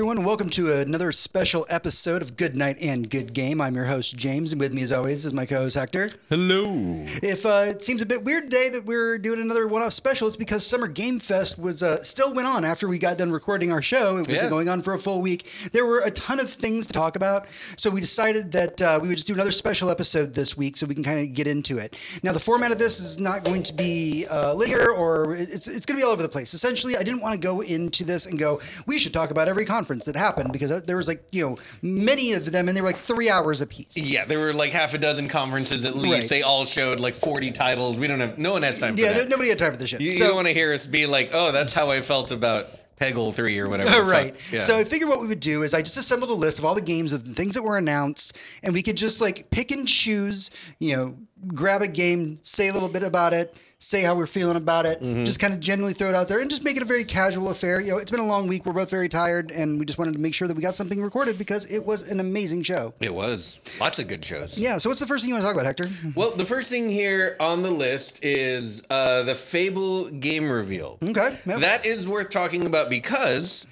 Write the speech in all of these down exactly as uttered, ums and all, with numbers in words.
everyone, and welcome to another special episode of Good Night and Good Game. I'm your host, James, and with me, as always, is my co-host, Hector. Hello. If uh, it seems a bit weird today that we're doing another one-off special, it's because Summer Game Fest was uh, still went on after we got done recording our show. It was Yeah. going on for a full week. There were a ton of things to talk about, so we decided that uh, we would just do another special episode this week so we can kind of get into it. Now, the format of this is not going to be uh, linear, or it's, it's going to be all over the place. Essentially, I didn't want to go into this and go, we should talk about every conference that happened, because there was like, you know, many of them, and they were like three hours apiece. Yeah, there were like half a dozen conferences at least. Right. They all showed like forty titles. We don't have, no one has time for Yeah, that. no, nobody had time for this shit. You, so, you don't want to hear us be like, oh, that's how I felt about Peggle three or whatever. the right. fuck. Yeah. So I figured what we would do is I just assembled a list of all the games of the things that were announced, and we could just like pick and choose, you know, grab a game, say a little bit about it, say how we're feeling about it, Mm-hmm. just kind of generally throw it out there and just make it a very casual affair. You know, it's been a long week. We're both very tired, and we just wanted to make sure that we got something recorded because it was an amazing show. It was. Lots of good shows. Yeah. So what's the first thing you want to talk about, Hector? Well, the first thing here on the list is uh, the Fable game reveal. Okay. Yep. That is worth talking about because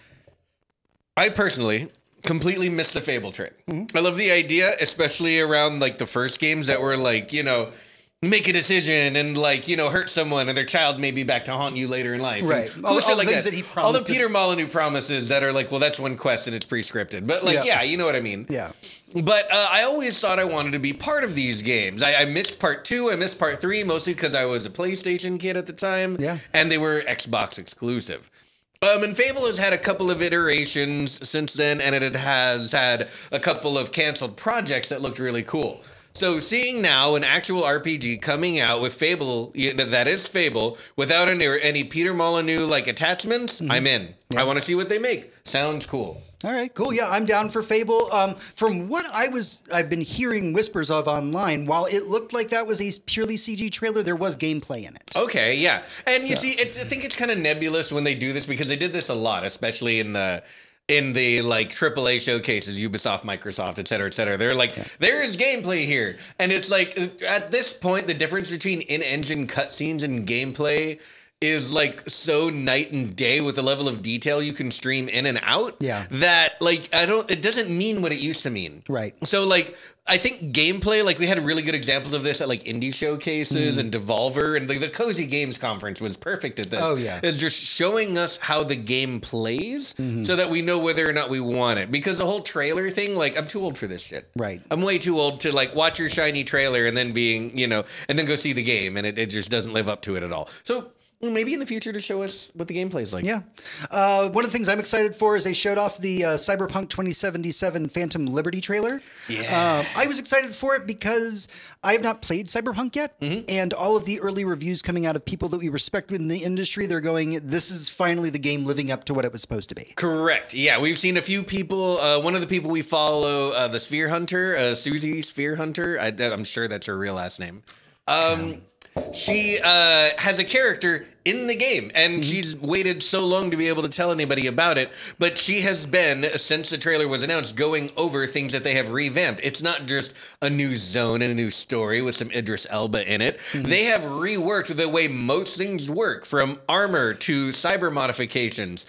I personally completely missed the Fable train. Mm-hmm. I love the idea, especially around like the first games that were like, you know, make a decision and like, you know, hurt someone and their child may be back to haunt you later in life. Right. And All- cool shit all the like things that. that he All the promised Peter Molyneux promises that are like, well, that's one quest and it's pre-scripted. But like, Yeah. yeah, you know what I mean? Yeah. But uh, I always thought I wanted to be part of these games. I, I missed part two. I missed part three, mostly because I was a PlayStation kid at the time. Yeah. And they were Xbox exclusive. Um, and Fable has had a couple of iterations since then, and it has had a couple of canceled projects that looked really cool. So seeing now an actual R P G coming out with Fable, you know, that is Fable, without any, any Peter Molyneux like attachments, Mm-hmm. I'm in. I want to see what they make. Sounds cool. All right, cool. Yeah, I'm down for Fable. Um, from what I was, I've been hearing whispers of online, while it looked like that was a purely C G trailer, there was gameplay in it. Okay, yeah. And you So- see, it's, I think it's kind of nebulous when they do this because they did this a lot, especially in the in the like triple A showcases, Ubisoft, Microsoft, et cetera, et cetera. They're like, there is gameplay here. And it's like, at this point, the difference between in-engine cutscenes and gameplay is like so night and day with the level of detail you can stream in and out. Yeah. That like, I don't, it doesn't mean what it used to mean. Right. So like, I think gameplay, like we had really good examples of this at like indie showcases Mm. and Devolver, and like the Cozy Games conference was perfect at this. Oh, yeah. It's just showing us how the game plays Mm-hmm. so that we know whether or not we want it. Because the whole trailer thing, like I'm too old for this shit. Right. I'm way too old to like watch your shiny trailer and then being, you know, and then go see the game, and it, it just doesn't live up to it at all. So maybe in the future to show us what the gameplay is like. Yeah. Uh, one of the things I'm excited for is they showed off the uh, Cyberpunk twenty seventy-seven Phantom Liberty trailer. Yeah. Um, I was excited for it because I have not played Cyberpunk yet. Mm-hmm. And all of the early reviews coming out of people that we respect in the industry, they're going, this is finally the game living up to what it was supposed to be. Correct. Yeah, we've seen a few people. Uh, one of the people we follow, uh, the Sphere Hunter, uh, Susie Sphere Hunter. I, I'm sure that's her real last name. Um, she uh, has a character in the game, and she's waited so long to be able to tell anybody about it. But she has been, since the trailer was announced, going over things that they have revamped. It's not just a new zone and a new story with some Idris Elba in it. They have reworked the way most things work, from armor to cyber modifications,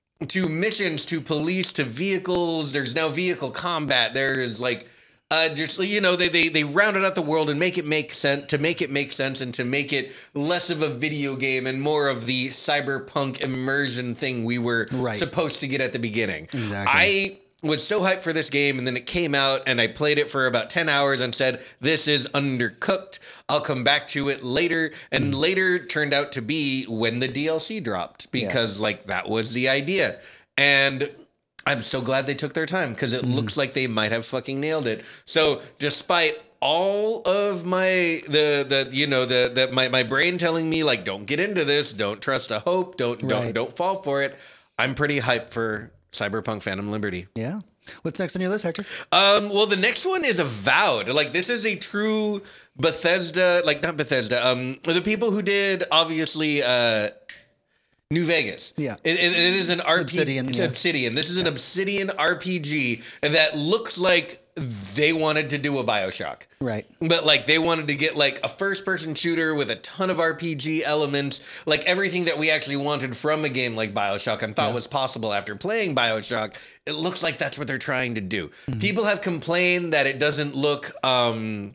to missions, to police, to vehicles. There's now vehicle combat. There's like, uh, just, you know, they, they, they rounded out the world and make it make sense, to make it make sense and to make it less of a video game and more of the cyberpunk immersion thing we were Right. supposed to get at the beginning. Exactly. I was so hyped for this game, and then it came out and I played it for about ten hours and said, this is undercooked. I'll come back to it later. And later turned out to be when the D L C dropped, because like that was the idea. And I'm so glad they took their time, because it looks like they might have fucking nailed it. So despite all of my the the you know the the my, my brain telling me like, don't get into this, don't trust a hope, don't don't Right. don't fall for it, I'm pretty hyped for Cyberpunk Phantom Liberty. Yeah. What's next on your list, Hector? Um, well, the next one is Avowed. Like, this is a true Bethesda, like not Bethesda. Um, the people who did obviously uh, New Vegas. Yeah. It, it, it is an R P G. Obsidian, It's yeah. Obsidian. This is an Obsidian R P G that looks like they wanted to do a BioShock. Right. But like they wanted to get like a first person shooter with a ton of R P G elements, like everything that we actually wanted from a game like BioShock and thought yeah. was possible after playing BioShock. It looks like that's what they're trying to do. Mm-hmm. People have complained that it doesn't look um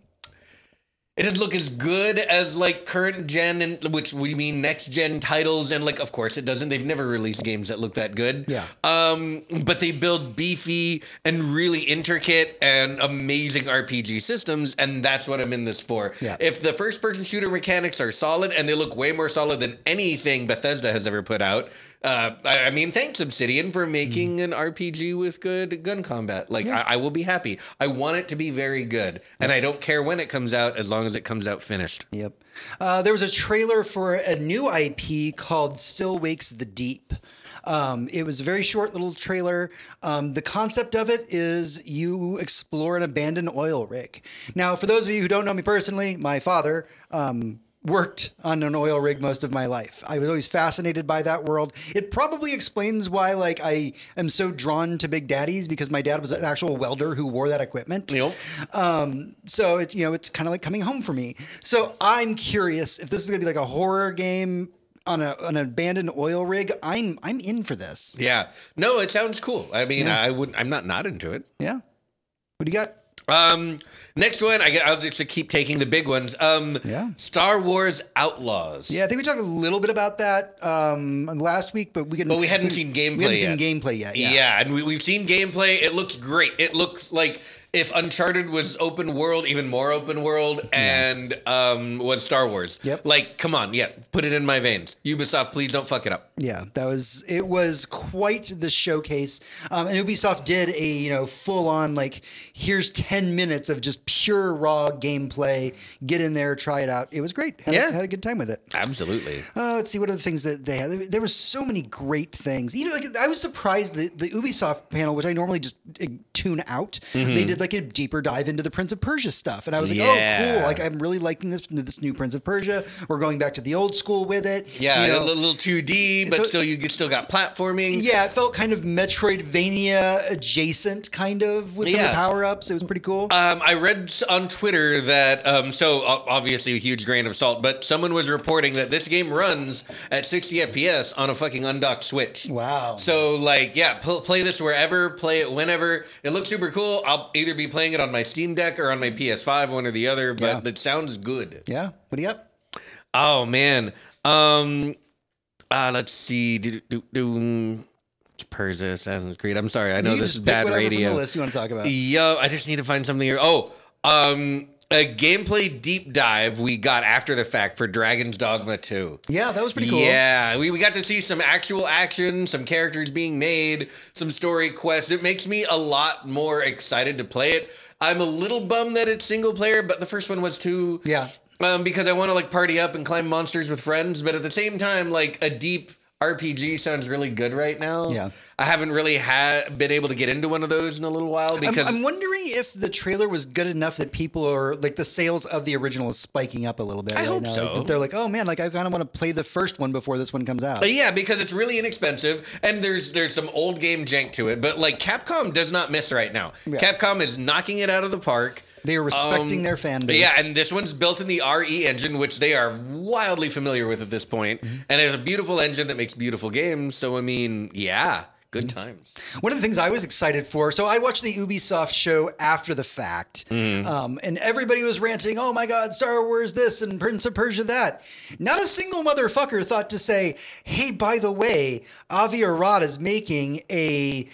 It doesn't look as good as like current gen, and which we mean next gen titles, and like of course it doesn't. They've never released games that look that good. Yeah. Um, but they build beefy and really intricate and amazing R P G systems, and that's what I'm in this for. Yeah. If the first person shooter mechanics are solid and they look way more solid than anything Bethesda has ever put out. Uh, I, I mean, thanks Obsidian for making mm. an R P G with good gun combat. Like, yeah. I, I will be happy. I want it to be very good, and I don't care when it comes out as long as it comes out finished. Yep. Uh, there was a trailer for a new I P called Still Wakes the Deep. Um, it was a very short little trailer. Um, the concept of it is you explore an abandoned oil rig. Now, for those of you who don't know me personally, my father... Um, worked on an oil rig most of my life. I was always fascinated by that world. It probably explains why, like, I am so drawn to Big Daddies, because my dad was an actual welder who wore that equipment. Yep. Um, so it's, you know, it's kind of like coming home for me. So I'm curious if this is going to be like a horror game on a on an abandoned oil rig. I'm I'm in for this. Yeah. No, it sounds cool. I mean, Yeah. I wouldn't. I'm not not into it. Yeah. What do you got? Um, next one, I get, I'll just keep taking the big ones. Um, Yeah. Star Wars Outlaws. Yeah, I think we talked a little bit about that um, last week, but we can. But we hadn't seen gameplay We hadn't yet. seen gameplay yet. Yeah, Yeah. and we, we've seen gameplay. It looks great. It looks like if Uncharted was open world, even more open world, and um, was Star Wars. Yep. Like, come on, yeah, put it in my veins. Ubisoft, please don't fuck it up. Yeah, that was it. Was quite the showcase, um, and Ubisoft did a you know full on like here's ten minutes of just pure raw gameplay. Get in there, try it out. It was great. Had, Yeah. a, had a good time with it. Absolutely. Uh, let's see what other things that they had. There, there were so many great things. Even like I was surprised that the Ubisoft panel, which I normally just uh, tune out, Mm-hmm. they did like a deeper dive into the Prince of Persia stuff, and I was like, Yeah. oh, cool! Like I'm really liking this this new Prince of Persia. We're going back to the old school with it. Yeah, you know? a little, little two D, but So- still you still got platforming. Yeah, it felt kind of Metroidvania adjacent, kind of, with some of Yeah. the power-ups. It was pretty cool. Um, I read on Twitter that, um, so o- obviously a huge grain of salt, but someone was reporting that this game runs at sixty F P S on a fucking undocked Switch. Wow. So, like, yeah, pl- play this wherever, play it whenever. It looks super cool. I'll either be playing it on my Steam Deck or on my P S five, one or the other, but Yeah. it sounds good. Yeah. What do you got? Oh, man. Um, uh, let's see. Do, do, do, Persia, Assassin's Creed. I'm sorry. I know You can this is just pick bad whatever radio. from the list you want to talk about. Yo, I just need to find something here. Oh, um, a gameplay deep dive we got after the fact for Dragon's Dogma two. Yeah, that was pretty cool. Yeah, we, we got to see some actual action, some characters being made, some story quests. It makes me a lot more excited to play it. I'm a little bummed that it's single player, but the first one was too. Yeah. Um, because I want to like party up and climb monsters with friends, but at the same time, like a deep R P G sounds really good right now. Yeah. I haven't really had been able to get into one of those in a little while because I'm, I'm wondering if the trailer was good enough that people are like the sales of the original is spiking up a little bit. I right hope now. so. Like, that they're like, oh man, like I kind of want to play the first one before this one comes out. But yeah, because it's really inexpensive and there's there's some old game jank to it. But like Capcom does not miss right now. Yeah. Capcom is knocking it out of the park. They are respecting Um, their fan base. Yeah, and this one's built in the R E engine, which they are wildly familiar with at this point. Mm-hmm. And it's a beautiful engine that makes beautiful games. So I mean, yeah, good Mm-hmm. times. One of the things I was excited for, so I watched the Ubisoft show after the fact, Mm-hmm. um, and everybody was ranting, oh my God, Star Wars this and Prince of Persia that. Not a single motherfucker thought to say, hey, by the way, Avi Arad is making a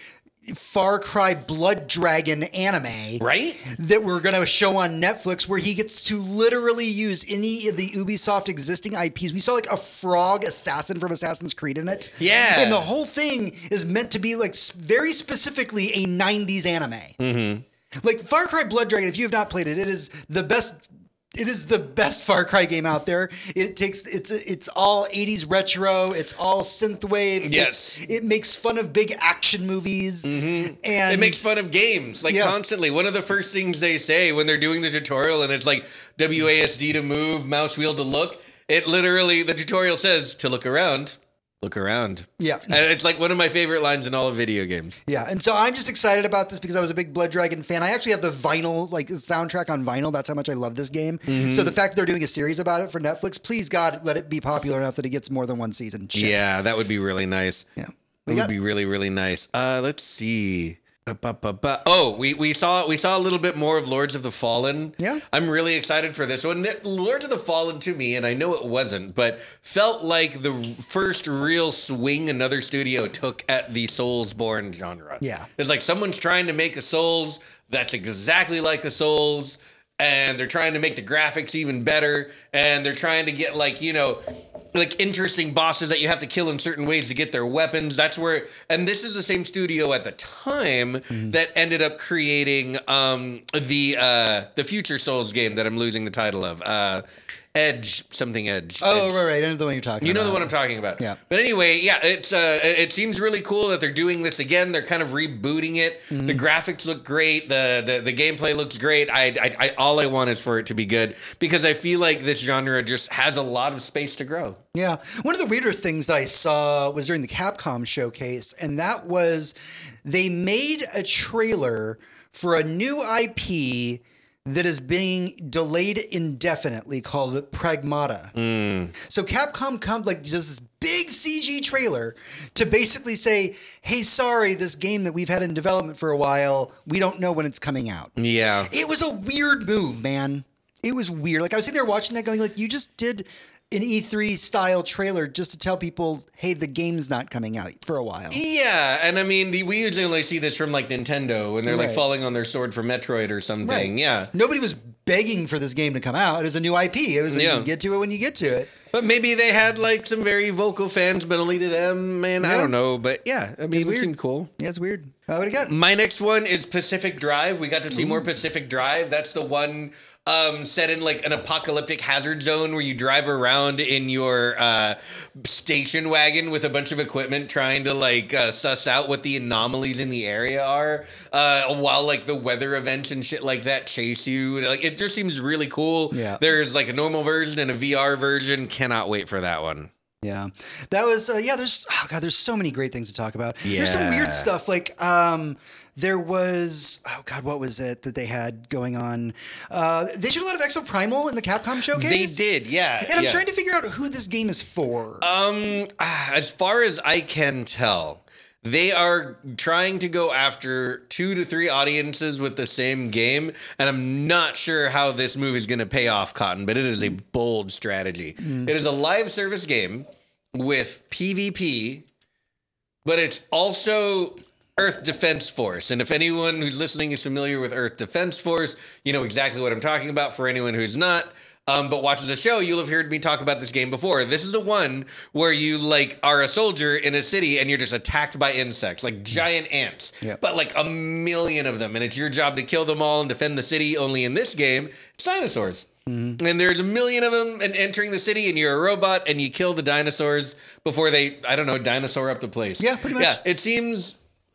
Far Cry Blood Dragon anime. Right? That we're going to show on Netflix where he gets to literally use any of the Ubisoft existing I Ps. We saw like a frog assassin from Assassin's Creed in it. Yeah. And the whole thing is meant to be like s- very specifically a nineties anime. Mm-hmm. Like Far Cry Blood Dragon, if you have not played it, it is the best. It is the best Far Cry game out there. It takes it's it's all eighties retro. It's all synthwave. Yes. It's, it makes fun of big action movies. Mm-hmm. And It makes fun of games, like Yeah. constantly. One of the first things they say when they're doing the tutorial and it's like W A S D to move, mouse wheel to look, it literally, the tutorial says to look around. look around. Yeah. And it's like one of my favorite lines in all of video games. Yeah, and so I'm just excited about this because I was a big Blood Dragon fan. I actually have the vinyl, like the soundtrack on vinyl. That's how much I love this game. Mm-hmm. So the fact that they're doing a series about it for Netflix, please God, let it be popular enough that it gets more than one season. Shit. Yeah, that would be really nice. Yeah. It We would got- be really, really nice. Uh, let's see. Ba-ba-ba-ba. Oh, we, we saw we saw a little bit more of Lords of the Fallen. Yeah. I'm really excited for this one. Lords of the Fallen to me, and I know it wasn't, but felt like the first real swing another studio took at the Soulsborne genre. Yeah. It's like someone's trying to make a Souls that's exactly like a Souls, and they're trying to make the graphics even better, and they're trying to get like, you know, like interesting bosses that you have to kill in certain ways to get their weapons. That's where, and this is the same studio at the time mm-hmm. that ended up creating um, the uh, the Future Souls game that I'm losing the title of. Uh, Edge, something Edge. Oh, Edge. right, right. I know the one you're talking you about. know the one I'm talking about. Yeah. But anyway, yeah, it's uh, it seems really cool that they're doing this again. They're kind of rebooting it. Mm-hmm. The graphics look great. The, the the gameplay looks great. I, I I all I want is for it to be good because I feel like this genre just has a lot of space to grow. Yeah. One of the weirder things that I saw was during the Capcom showcase, and that was they made a trailer for a new I P that is being delayed indefinitely called Pragmata. Mm. So Capcom comes like does this big C G trailer to basically say, hey, sorry, this game that we've had in development for a while, we don't know when it's coming out. Yeah. It was a weird move, man. It was weird. Like I was sitting there watching that going like, you just did an E three style trailer just to tell people, hey, the game's not coming out for a while. Yeah, and I mean, the, we usually only see this from like Nintendo when they're like Right. falling on their sword for Metroid or something. Right. Yeah. Nobody was begging for this game to come out. It was a new I P. It was like, Yeah. you get to it when you get to it. But maybe they had like some very vocal fans, but only to them, man. I Yeah. don't know. But yeah, I mean, it weird. seemed cool. Yeah, it's weird. Uh, what do you got? My next one is Pacific Drive. We got to see more Pacific Drive. That's the one um, set in like an apocalyptic hazard zone where you drive around in your uh, station wagon with a bunch of equipment trying to like uh, suss out what the anomalies in the area are uh, while like the weather events and shit like that chase you. Like it just seems really cool. Yeah. There's like a normal version and a V R version. Cannot wait for that one. Yeah, that was, uh, yeah, there's, oh God, there's so many great things to talk about. There's some Yeah. weird stuff. Like, um, there was, oh God, what was it that they had going on? Uh, they showed a lot of Exoprimal in the Capcom showcase. They did, yeah. And I'm yeah. trying to figure out who this game is for. Um, as far as I can tell, they are trying to go after two to three audiences with the same game, and I'm not sure how this move is going to pay off, Cotton, but it is a bold strategy. Mm. It is a live service game with PvP, but it's also Earth Defense Force. And if anyone who's listening is familiar with Earth Defense Force, you know exactly what I'm talking about. For anyone who's not, Um, but watches the show, you'll have heard me talk about this game before. This is the one where you like are a soldier in a city and you're just attacked by insects, like giant ants, Yep. but like a million of them. And it's your job to kill them all and defend the city. Only in this game, it's dinosaurs. Mm-hmm. And there's a million of them and entering the city and you're a robot and you kill the dinosaurs before they, I don't know, dinosaur up the place. Yeah, pretty much. Yeah, it seems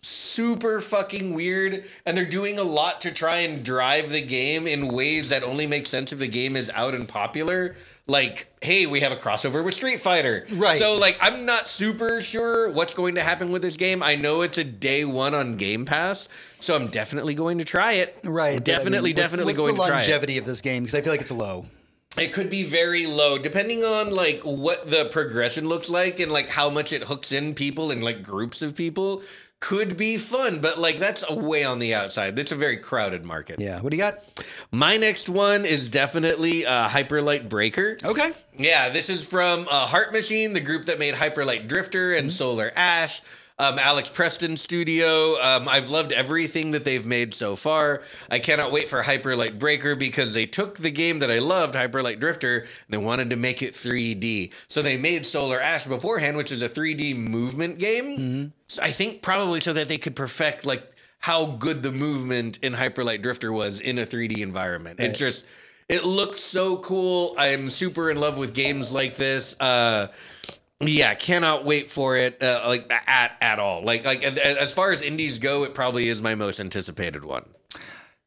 super fucking weird, and they're doing a lot to try and drive the game in ways that only make sense if the game is out and popular. Like, hey, we have a crossover with Street Fighter. Right. So, like, I'm not super sure what's going to happen with this game. I know it's a day one on Game Pass, so I'm definitely going to try it. Right. but Definitely, I mean, what's- definitely what's going the to try it. longevity of this game? Because I feel like it's low. It could be very low, depending on like what the progression looks like and like how much it hooks in people and like groups of people. Could be fun, but like that's way on the outside. It's a very crowded market. Yeah. What do you got? My next one is definitely uh, Hyperlight Breaker. Okay. Yeah, this is from uh, Heart Machine, the group that made Hyperlight Drifter and Mm-hmm. Solar Ash. Um, Alex Preston Studio. Um, I've loved everything that they've made so far. I cannot wait for Hyperlight Breaker because they took the game that I loved, Hyperlight Drifter, and they wanted to make it three D. So they made Solar Ash beforehand, which is a three D movement game. Mm-hmm. So I think probably so that they could perfect like how good the movement in Hyperlight Drifter was in a three D environment. Right. It's just, it looks so cool. I'm super in love with games like this. Uh, Yeah, cannot wait for it. Uh, like at at all. Like like as far as indies go, it probably is my most anticipated one.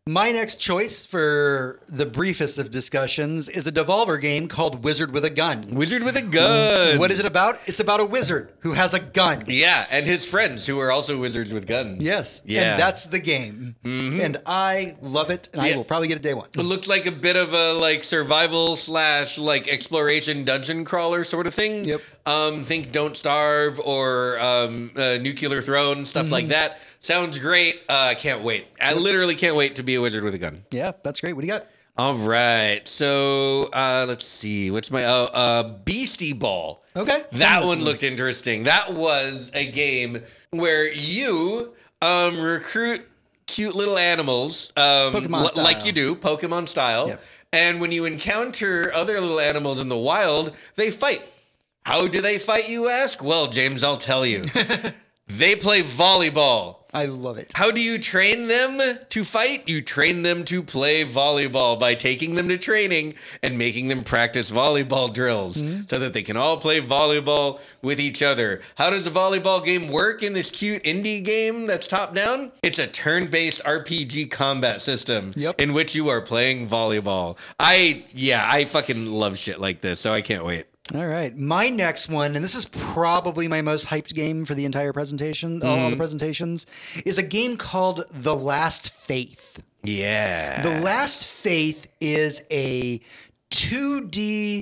My next choice for the briefest of discussions is a Devolver game called Wizard with a Gun. Wizard with a gun. What is it about? It's about a wizard who has a gun. Yeah, and his friends who are also wizards with guns. Yes. Yeah. And that's the game. Mm-hmm. And I love it, and Yeah. I will probably get it day one. It looks like a bit of a like survival slash like exploration dungeon crawler sort of thing. Yep. Um, think Don't Starve or um, uh, Nuclear Throne, stuff Mm-hmm. like that. Sounds great. I uh, can't wait. I literally can't wait to be a wizard with a gun. Yeah, that's great. What do you got? All right. So uh, let's see. What's my oh uh, Beastie Ball? Okay. That one looked interesting. That was a game where you um, recruit cute little animals, um, Pokemon l- style. like you do, Pokemon style. Yep. And when you encounter other little animals in the wild, they fight. How do they fight, you ask? Well, James, I'll tell you. They play volleyball. I love it. How do you train them to fight? You train them to play volleyball by taking them to training and making them practice volleyball drills Mm-hmm. so that they can all play volleyball with each other. How does a volleyball game work in this cute indie game that's top down? It's a turn-based R P G combat system Yep. in which you are playing volleyball. I, yeah, I fucking love shit like this, so I can't wait. All right. My next one, and this is probably my most hyped game for the entire presentation, all Mm-hmm. the presentations, is a game called The Last Faith. Yeah. The Last Faith is a two D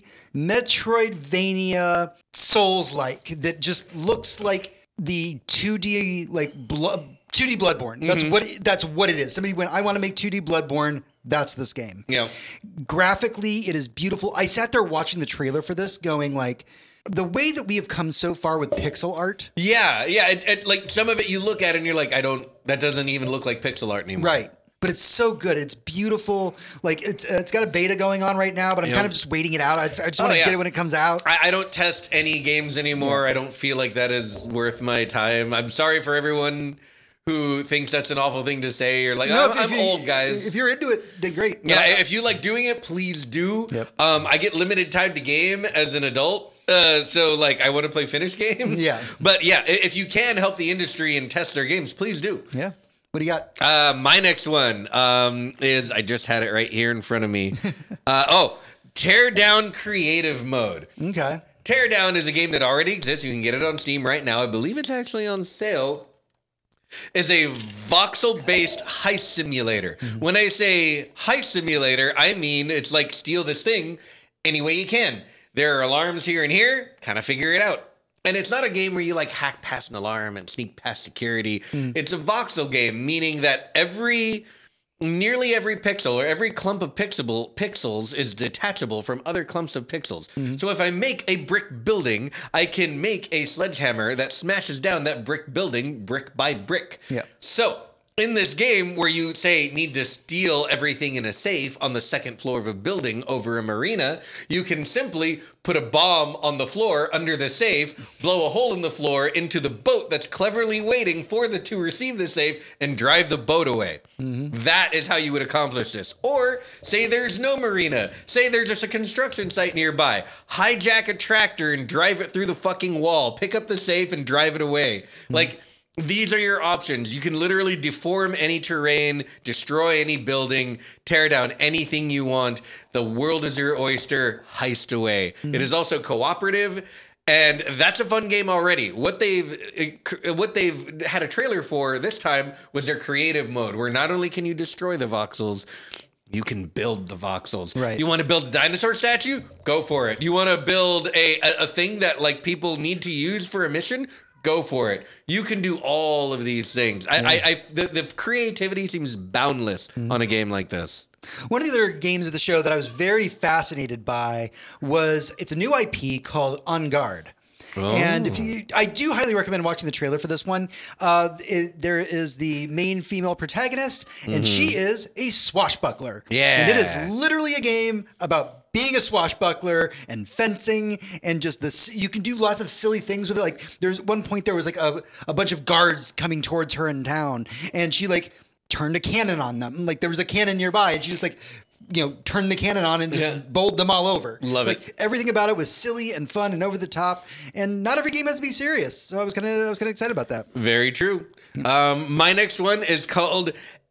Metroidvania Souls-like that just looks like the two D like blood two D Bloodborne. That's what it, that's what it is. Somebody went, I want to make two D Bloodborne. That's this game. Yeah. Graphically, it is beautiful. I sat there watching the trailer for this going like, the way that we have come so far with pixel art. Yeah, yeah. It, it, like some of it you look at and you're like, I don't, that doesn't even look like pixel art anymore. Right. But it's so good. It's beautiful. Like it's it's got a beta going on right now, but I'm Yeah. kind of just waiting it out. I, I just Oh, want to yeah. get it when it comes out. I, I don't test any games anymore. I don't feel like that is worth my time. I'm sorry for everyone who thinks that's an awful thing to say. Or like, No, I'm, if- if I'm you- old, guys. If you're into it, then great. Yeah, But I- if you like doing it, please do. Yep. Um, I get limited time to game as an adult, uh, so like I want to play finished games. Yeah. But yeah, i- if you can help the industry and test their games, please do. yeah. What do you got? Uh, my next one um, is I just had it right here in front of me. uh, oh, Teardown Creative Mode. Okay. Teardown is a game that already exists. You can get it on Steam right now. I believe it's actually on sale. Is a voxel-based heist simulator. When I say heist simulator, I mean it's like steal this thing any way you can. There are alarms here and here. Kind of figure it out. And it's not a game where you like hack past an alarm and sneak past security. It's a voxel game, meaning that every nearly every pixel or every clump of pixel pixels is detachable from other clumps of pixels. So if I make a brick building, I can make a sledgehammer that smashes down that brick building brick by brick. Yeah. So in this game where you say need to steal everything in a safe on the second floor of a building over a marina, you can simply put a bomb on the floor under the safe, blow a hole in the floor into the boat that's cleverly waiting for the to receive the safe, and drive the boat away. That is how you would accomplish this. Or say there's no marina. Say there's just a construction site nearby. Hijack a tractor and drive it through the fucking wall. Pick up the safe and drive it away. Like, these are your options. You can literally deform any terrain, destroy any building, tear down anything you want. The world is your oyster. Heist away. It is also cooperative, and that's a fun game already. What they've what they've had a trailer for this time was their creative mode, where not only can you destroy the voxels, you can build the voxels. Right. You want to build a dinosaur statue? Go for it. You want to build a, a a thing that like people need to use for a mission? Go for it. You can do all of these things. I, I, I the, the creativity seems boundless on a game like this. One of the other games of the show that I was very fascinated by was it's a new I P called On Guard. And if you, I do highly recommend watching the trailer for this one. Uh, it, there is the main female protagonist, and she is a swashbuckler. Yeah. And it is literally a game about being a swashbuckler and fencing and just this. You can do lots of silly things with it. Like there's one point there was like a, a bunch of guards coming towards her in town, and she like turned a cannon on them. Like there was a cannon nearby, and she just like, you know, turned the cannon on and just Yeah. bowled them all over. Love like, it. Everything about it was silly and fun and over the top. And not every game has to be serious. So I was kind of I was kind of excited about that. Very true. Um, my next one is called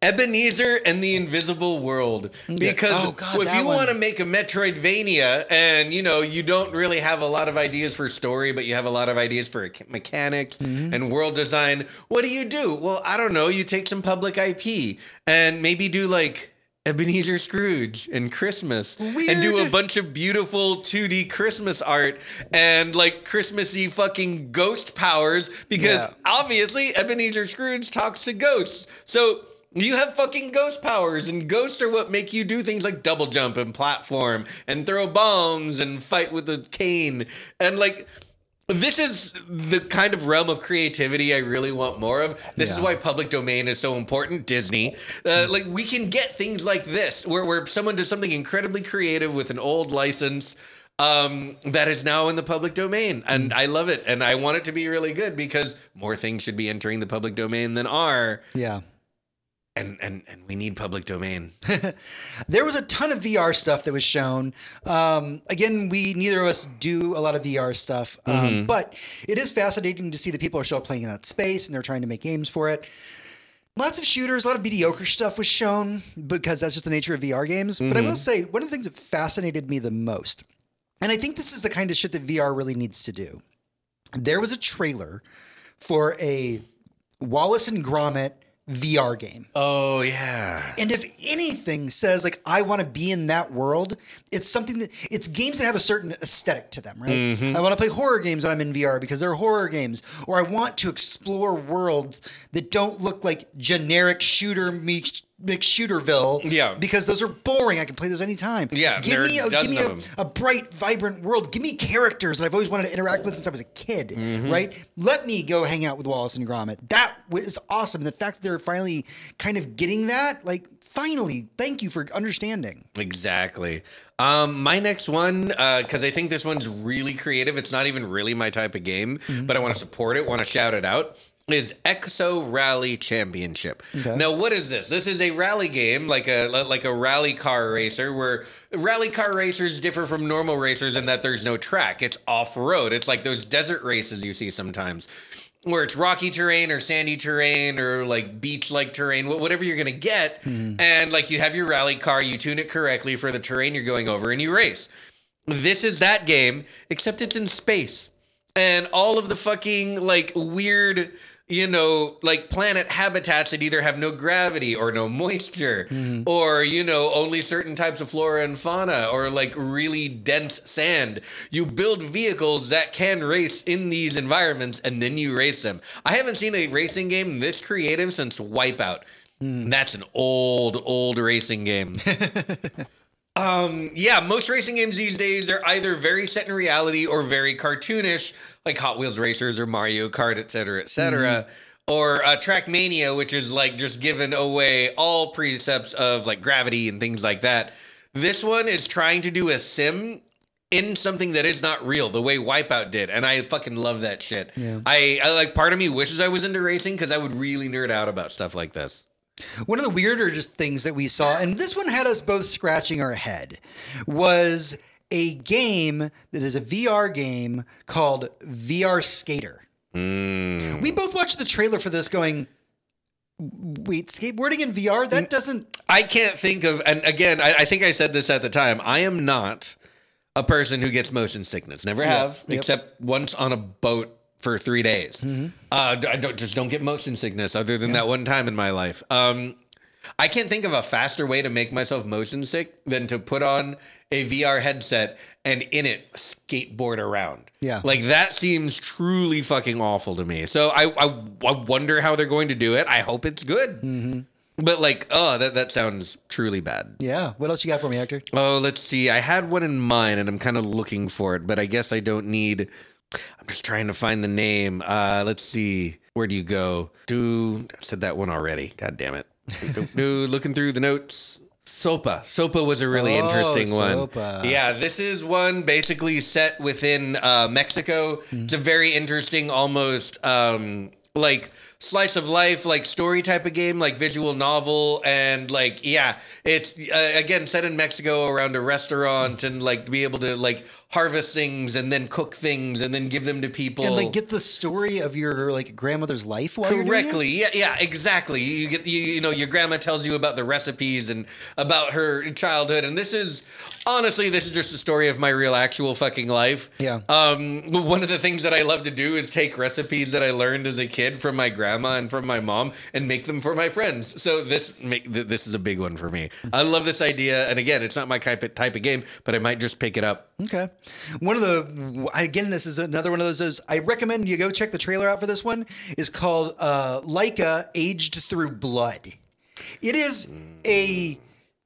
Ebenezer and the Invisible World. Because Oh, God, if that you one. want to make a Metroidvania and, you know, you don't really have a lot of ideas for story, but you have a lot of ideas for mechanics Mm-hmm. and world design, what do you do? Well, I don't know. You take some public I P and maybe do like Ebenezer Scrooge and Christmas and do a Weird. bunch of beautiful two D Christmas art and like Christmassy fucking ghost powers because Yeah. obviously Ebenezer Scrooge talks to ghosts. So you have fucking ghost powers, and ghosts are what make you do things like double jump and platform and throw bombs and fight with a cane. And like, this is the kind of realm of creativity I really want more of. This is Yeah. why public domain is so important. Disney, uh, like we can get things like this, where where someone does something incredibly creative with an old license um, that is now in the public domain, and I love it, and I want it to be really good because more things should be entering the public domain than are. Yeah. And, and and we need public domain. There was a ton of V R stuff that was shown. Um, again, we neither of us do a lot of V R stuff, um, Mm-hmm. but it is fascinating to see that people are still playing in that space and they're trying to make games for it. Lots of shooters, a lot of mediocre stuff was shown because that's just the nature of V R games. But I Mm-hmm. will say, one of the things that fascinated me the most, and I think this is the kind of shit that V R really needs to do. There was a trailer for a Wallace and Gromit V R game. Oh yeah. And if anything says like I want to be in that world, it's something that it's games that have a certain aesthetic to them, right? Mm-hmm. I want to play horror games when I'm in V R because they're horror games, or I want to explore worlds that don't look like generic shooter mix McShooterville, Yeah. because those are boring. I can play those anytime. Yeah, give there me are a, give me dozens a, of them. a bright, vibrant world. Give me characters that I've always wanted to interact with since I was a kid, Mm-hmm. right? Let me go hang out with Wallace and Gromit. That was awesome. And the fact that they're finally kind of getting that, like, finally, thank you for understanding. Exactly. Um, my next one, because I think this one's really creative. It's not even really my type of game, Mm-hmm. but I want to support it, want to shout it out. Is Exo Rally Championship. Okay. Now, what is this? This is a rally game, like a like a rally car racer, where rally car racers differ from normal racers in that there's no track. It's off road. It's like those desert races you see sometimes, where it's rocky terrain or sandy terrain or like beach like terrain, wh- whatever you're gonna get, and like you have your rally car, you tune it correctly for the terrain you're going over, and you race. This is that game, except it's in space, and all of the fucking like weird, you know, like planet habitats that either have no gravity or no moisture, or, you know, only certain types of flora and fauna, or like really dense sand. You build vehicles that can race in these environments and then you race them. I haven't seen a racing game this creative since Wipeout. That's an old, old racing game. Um, yeah, most racing games these days are either very set in reality or very cartoonish, like Hot Wheels Racers or Mario Kart, et cetera, et cetera. Or uh, Trackmania, which is like just giving away all precepts of like gravity and things like that. This one is trying to do a sim in something that is not real, the way Wipeout did, and I fucking love that shit. Yeah. I, I like part of me wishes I was into racing because I would really nerd out about stuff like this. One of the weirder just things that we saw, and this one had us both scratching our head, was a game that is a V R game called V R Skater. Mm. We both watched the trailer for this going, wait, skateboarding in V R? That doesn't... I can't think of, and again, I, I think I said this at the time. I am not a person who gets motion sickness. Never have, Yep. except once on a boat for three days. Mm-hmm. Uh, I don't just don't get motion sickness other than that one time in my life. Um, I can't think of a faster way to make myself motion sick than to put on a V R headset and in it skateboard around. Yeah. Like that seems truly fucking awful to me. So I, I, I wonder how they're going to do it. I hope it's good. Mm-hmm. But like, oh, that, that sounds truly bad. Yeah. What else you got for me, Hector? Oh, let's see. I had one in mind and I'm kind of looking for it, but I guess I don't need... I'm just trying to find the name. Uh, let's see. Where do you go? Do I said that one already. God damn it. do, do, looking through the notes. Sopa. Sopa was a really Oh, interesting Sopa. one. Yeah, this is one basically set within uh, Mexico. Mm-hmm. It's a very interesting, almost um, like slice of life, like story type of game, like visual novel, and like yeah, it's uh, again set in Mexico around a restaurant, and like be able to like harvest things and then cook things and then give them to people and like get the story of your like grandmother's life while you're doing correctly. Yeah, yeah, exactly. You get you you know your grandma tells you about the recipes and about her childhood, and this is honestly this is just a story of my real actual fucking life. Yeah. Um, one of the things that I love to do is take recipes that I learned as a kid from my grandma and from my mom and make them for my friends. So this make this is a big one for me. I love this idea, and again, it's not my type of, type of game, but I might just pick it up. Okay. One of the, again, this is another one of those, those I recommend you go check the trailer out for this one, is called uh, Laika Aged Through Blood. It is a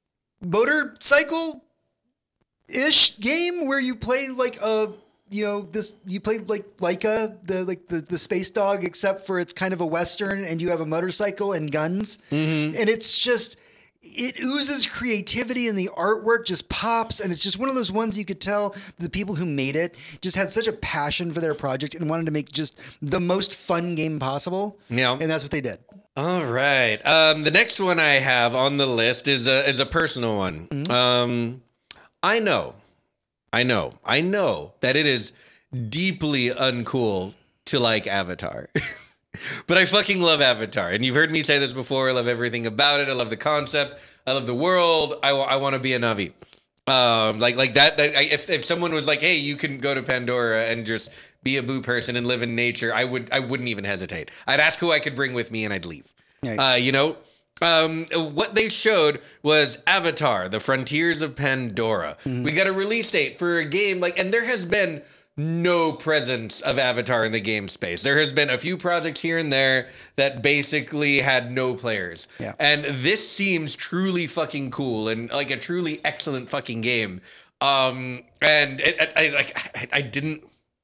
motorcycle-ish game where you play like a, you know, this, you play like Laika, the, like the, the space dog, except for it's kind of a Western and you have a motorcycle and guns. Mm-hmm. And it's just, it oozes creativity and the artwork just pops, and it's just one of those ones you could tell the people who made it just had such a passion for their project and wanted to make just the most fun game possible. Yeah. And that's what they did. All right. Um, the next one I have on the list is a, is a personal one. Mm-hmm. Um, I know, I know, I know that it is deeply uncool to like Avatar. But I fucking love Avatar. And you've heard me say this before. I love everything about it. I love the concept. I love the world. I, I want to be a Na'vi. Um, like like that. that I, if, if someone was like, hey, you can go to Pandora and just be a Boo person and live in nature, I, would, I wouldn't even hesitate. I'd ask who I could bring with me and I'd leave. Nice. Uh, you know? Um, what they showed was Avatar, The Frontiers of Pandora. Mm-hmm. We got a release date for a game. like, And there has been no presence of Avatar in the game space. There has been a few projects here and there that basically had no players. Yeah. And this seems truly fucking cool and like a truly excellent fucking game. Um, and it, I, I like I, I didn't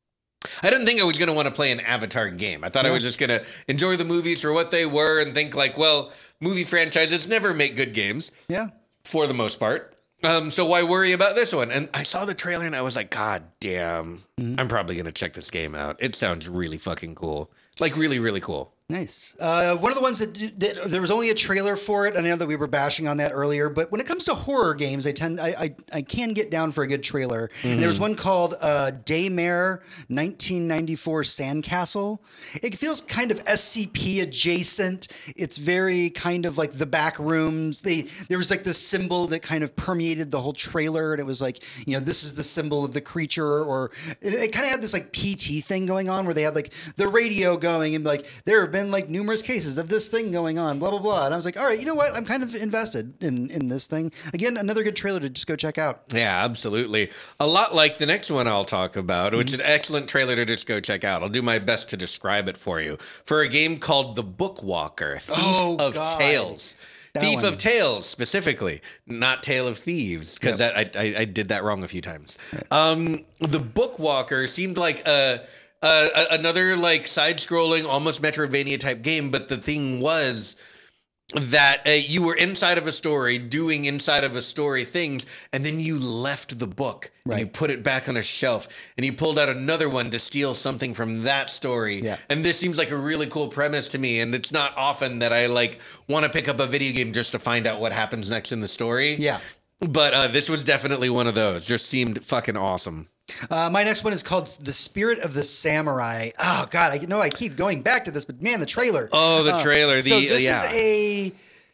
I didn't think I was going to want to play an Avatar game. I thought yeah. I was just going to enjoy the movies for what they were and think like, well, movie franchises never make good games. Yeah. For the most part. Um, so why worry about this one? And I saw the trailer and I was like, God damn, mm-hmm. I'm probably going to check this game out. It sounds really fucking cool. Like really, really cool. Nice. Uh, one of the ones that, that there was only a trailer for it. I know that we were bashing on that earlier, but when it comes to horror games, I tend I I, I can get down for a good trailer. Mm-hmm. And there was one called uh, Daymare nineteen ninety-four Sandcastle. It feels kind of S C P adjacent. It's very kind of like the back rooms. They there was like this symbol that kind of permeated the whole trailer, and it was like, you know, this is the symbol of the creature, or it, it kind of had this like P T thing going on where they had like the radio going and like there have been like numerous cases of this thing going on, blah blah blah. And I was like, all right, you know what? I'm kind of invested in in this thing. Again, another good trailer to just go check out. Yeah, absolutely. A lot like the next one I'll talk about, which mm-hmm. is an excellent trailer to just go check out. I'll do my best to describe it for you. For a game called The Bookwalker, Thief oh, of God. Tales. That Thief one. of Tales, specifically, not Tale of Thieves, because yep. that I, I I did that wrong a few times. Right. Um, The Bookwalker seemed like a. Uh, another like side-scrolling, almost Metroidvania type game, but the thing was that uh, you were inside of a story, doing inside of a story things, and then you left the book right. and you put it back on a shelf, and you pulled out another one to steal something from that story. Yeah. And this seems like a really cool premise to me, and it's not often that I like want to pick up a video game just to find out what happens next in the story. Yeah. But uh, this was definitely one of those. Just seemed fucking awesome. Uh, my next one is called The Spirit of the Samurai. Oh, God, I know I keep going back to this, but man, the trailer. Oh, the trailer. Uh, the, so this yeah. is a...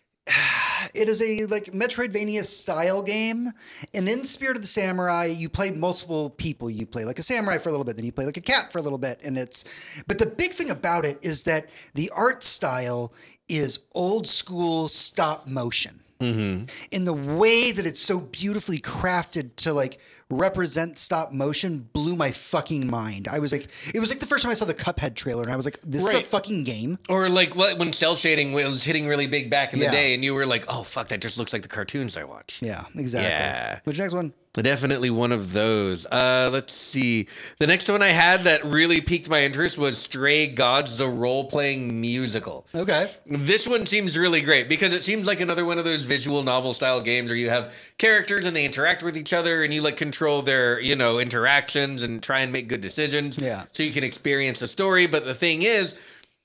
It is a like Metroidvania style game, and in Spirit of the Samurai, you play multiple people. You play like a samurai for a little bit, then you play like a cat for a little bit, and it's. But the big thing about it is that the art style is old school stop motion. Mm-hmm. In the way that it's so beautifully crafted to like represent stop motion blew my fucking mind. I was like, it was like the first time I saw the Cuphead trailer and I was like, this right. is a fucking game. Or like what when cell shading was hitting really big back in yeah. the day and you were like, oh fuck, that just looks like the cartoons I watch. Yeah, exactly. Yeah. What's your next one? Definitely one of those. Uh, let's see. The next one I had that really piqued my interest was Stray Gods, the role-playing musical. Okay. This one seems really great because it seems like another one of those visual novel style games where you have characters and they interact with each other and you like control their, you know, interactions and try and make good decisions. Yeah. So you can experience the story. But the thing is,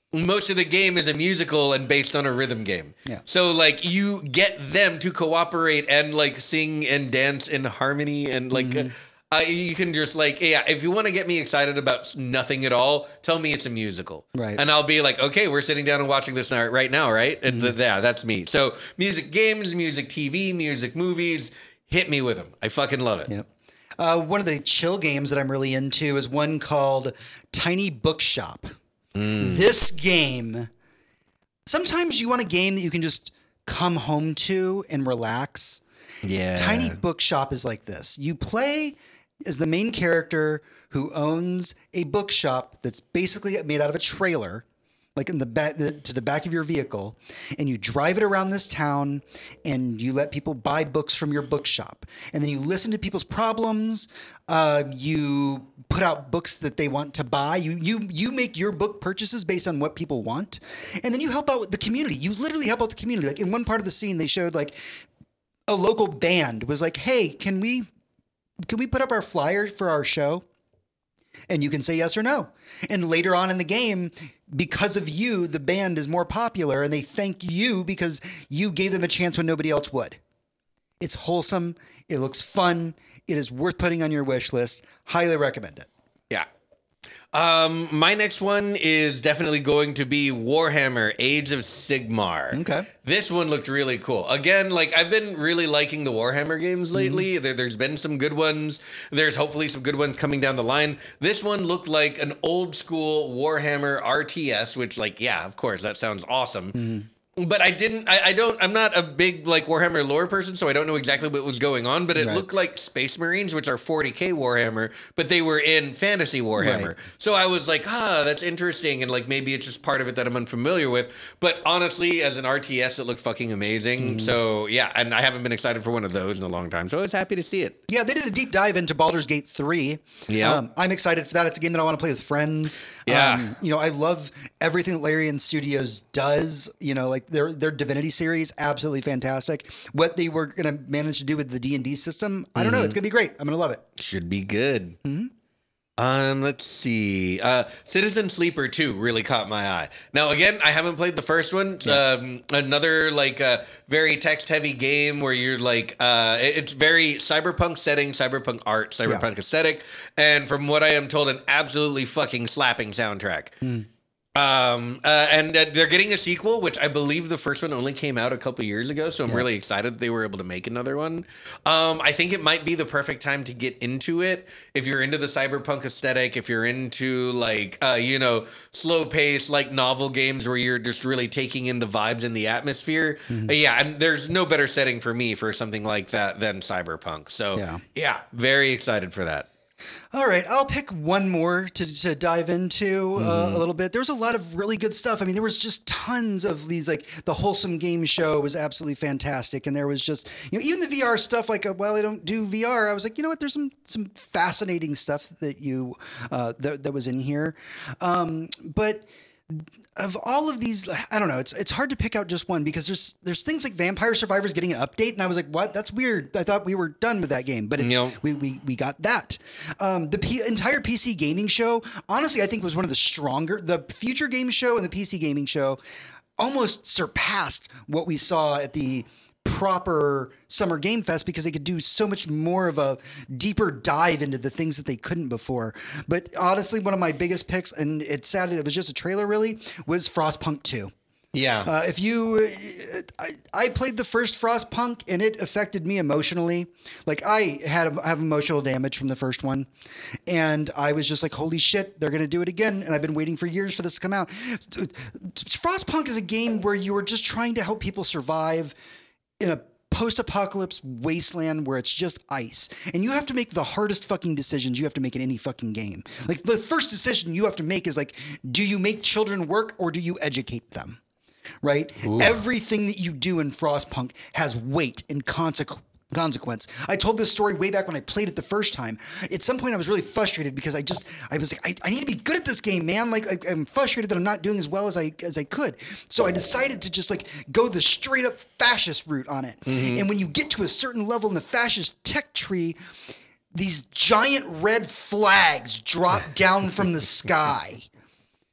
most of the game is a musical and based on a rhythm game. Yeah. So like you get them to cooperate and like sing and dance in harmony and like mm-hmm. uh, you can just like, yeah, if you want to get me excited about nothing at all, tell me it's a musical. Right. And I'll be like, okay, we're sitting down and watching this now, right now, right? And mm-hmm. the, yeah, that's me. So music games, music T V, music movies, hit me with them. I fucking love it. Yep. Uh, one of the chill games that I'm really into is one called Tiny Bookshop. Mm. This game, sometimes you want a game that you can just come home to and relax. Yeah. Tiny Bookshop is like this. You play as the main character who owns a bookshop that's basically made out of a trailer, like in the back the, to the back of your vehicle, and you drive it around this town and you let people buy books from your bookshop. And then you listen to people's problems. Uh, you put out books that they want to buy. You you you make your book purchases based on what people want. And then you help out the community. You literally help out the community. Like in one part of the scene, they showed like a local band was like, hey, can we can we put up our flyer for our show? And you can say yes or no. And later on in the game, because of you, the band is more popular and they thank you because you gave them a chance when nobody else would. It's wholesome. It looks fun. It is worth putting on your wish list. Highly recommend it. Yeah. Um, my next one is definitely going to be Warhammer Age of Sigmar. Okay. This one looked really cool. Again, like I've been really liking the Warhammer games lately. Mm-hmm. There, there's been some good ones. There's hopefully some good ones coming down the line. This one looked like an old school Warhammer R T S, which like, yeah, of course, that sounds awesome. Mm-hmm. But I didn't, I, I don't, I'm not a big like Warhammer lore person, so I don't know exactly what was going on, but it right. looked like Space Marines, which are forty K Warhammer, but they were in Fantasy Warhammer. Right. So I was like, ah, that's interesting. And like, maybe it's just part of it that I'm unfamiliar with. But honestly, as an R T S, it looked fucking amazing. Mm. So yeah, and I haven't been excited for one of those in a long time. So I was happy to see it. Yeah, they did a deep dive into Baldur's Gate three. Yeah. Um, I'm excited for that. It's a game that I want to play with friends. Yeah. Um, you know, I love everything that Larian Studios does, you know, like their, their Divinity series, absolutely fantastic. What they were going to manage to do with the D and D system, I don't mm-hmm. know. It's going to be great. I'm going to love it. Should be good. Mm-hmm. Um, let's see. Uh, Citizen Sleeper two really caught my eye. Now, again, I haven't played the first one. Yeah. Um, another like uh, very text-heavy game where you're like, uh, it's very cyberpunk setting, cyberpunk art, cyberpunk yeah. aesthetic, and from what I am told, an absolutely fucking slapping soundtrack. Mm. Um, uh, and uh, they're getting a sequel, which I believe the first one only came out a couple years ago. So I'm yeah. really excited that they were able to make another one. Um, I think it might be the perfect time to get into it. If you're into the cyberpunk aesthetic, if you're into like, uh, you know, slow pace, like novel games where you're just really taking in the vibes and the atmosphere. Mm-hmm. Uh, yeah. And there's no better setting for me for something like that than cyberpunk. So yeah, yeah very excited for that. All right, I'll pick one more to, to dive into uh, mm-hmm. a little bit. There was a lot of really good stuff. I mean, there was just tons of these, like the Wholesome Game Show was absolutely fantastic. And there was just, you know, even the V R stuff, like, uh, well, I don't do V R. I was like, you know what, there's some some fascinating stuff that you, uh, that, that was in here. Um, but of all of these, I don't know. It's it's hard to pick out just one because there's there's things like Vampire Survivors getting an update, and I was like, what? That's weird. I thought we were done with that game, but it's, yep. we, we we got that. Um, the P- entire P C gaming show, honestly, I think was one of the stronger. The Future Game Show and the P C gaming show almost surpassed what we saw at the proper Summer Game Fest because they could do so much more of a deeper dive into the things that they couldn't before. But honestly, one of my biggest picks, and it's sad it was just a trailer really, was Frostpunk two. Yeah. Uh, if you, I, I played the first Frostpunk and it affected me emotionally. Like I had have emotional damage from the first one, and I was just like, "Holy shit, they're gonna do it again!" And I've been waiting for years for this to come out. Frostpunk is a game where you are just trying to help people survive in a post-apocalypse wasteland where it's just ice. And you have to make the hardest fucking decisions you have to make in any fucking game. Like the first decision you have to make is like, do you make children work or do you educate them? Right? Ooh. Everything that you do in Frostpunk has weight and consequence. consequence. I told this story way back when I played it the first time. At some point I was really frustrated because I just, I was like, I, I need to be good at this game, man. Like I, I'm frustrated that I'm not doing as well as I, as I could. So I decided to just like go the straight up fascist route on it. Mm-hmm. And when you get to a certain level in the fascist tech tree, these giant red flags drop down from the sky.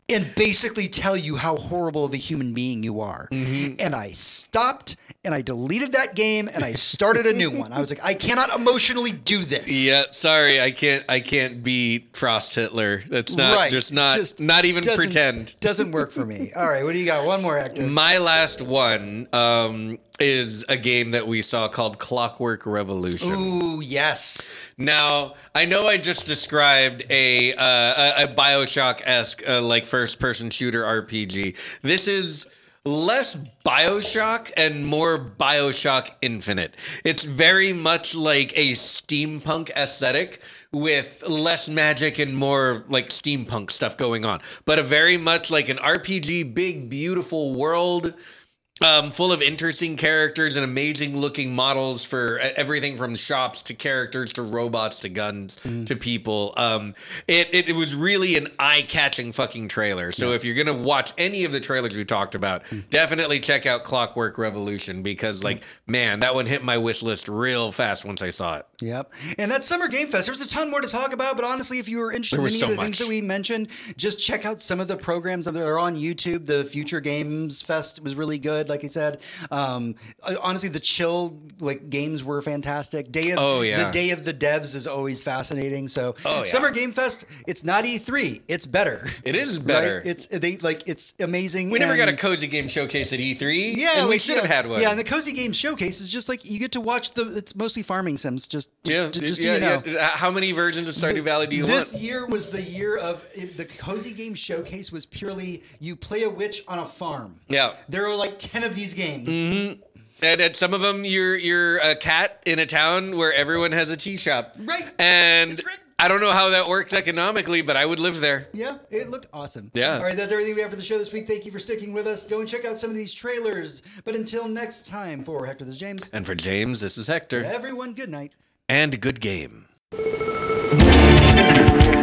and basically tell you how horrible of a human being you are. Mm-hmm. And I stopped and I deleted that game and I started a new one. I was like, I cannot emotionally do this. Yeah, sorry, I can't. I can't be Frost Hitler. That's not right. just not just not even doesn't, pretend. Doesn't work for me. All right, what do you got? One more actor. My last one um, is a game that we saw called Clockwork Revolution. Ooh, yes. Now, I know I just described a uh, a, a BioShock-esque uh, like first-person shooter R P G. This is less BioShock and more BioShock Infinite. It's very much like a steampunk aesthetic with less magic and more like steampunk stuff going on, but a very much like an R P G, big, beautiful world. Um, full of interesting characters and amazing looking models for everything from shops to characters to robots to guns mm. to people. Um, it, it it was really an eye-catching fucking trailer. So yeah. if you're gonna watch any of the trailers we talked about, mm. definitely check out Clockwork Revolution because, like, man, that one hit my wish list real fast once I saw it. Yep. And that Summer Game Fest, there's a ton more to talk about, but honestly, if you were interested in any so of the much. things that we mentioned, just check out some of the programs that are on YouTube. The Future Games Fest was really good. Like I said, um, honestly, the chill like games were fantastic. Day of oh, yeah. the Day of the Devs is always fascinating. So oh, yeah. Summer Game Fest, it's not E three, it's better. It is better. Right? It's they like it's amazing. We never and, got a cozy game showcase at E three. Yeah, and we, we should have had one. Yeah, and the Cozy Game Showcase is just like you get to watch the. It's mostly farming sims. Just, just yeah, to, just yeah, so you know. yeah. How many versions of Stardew Valley do you this want? This year was the year of it, the Cozy Game Showcase was purely you play a witch on a farm. Yeah, there are like ten of these games. Mm-hmm. And at some of them, you're you're a cat in a town where everyone has a tea shop. Right. And I don't know how that works economically, but I would live there. Yeah, it looked awesome. Yeah. All right, that's everything we have for the show this week. Thank you for sticking with us. Go and check out some of these trailers. But until next time, for Hector, this is James. And for James, this is Hector. Everyone, good night. And good game.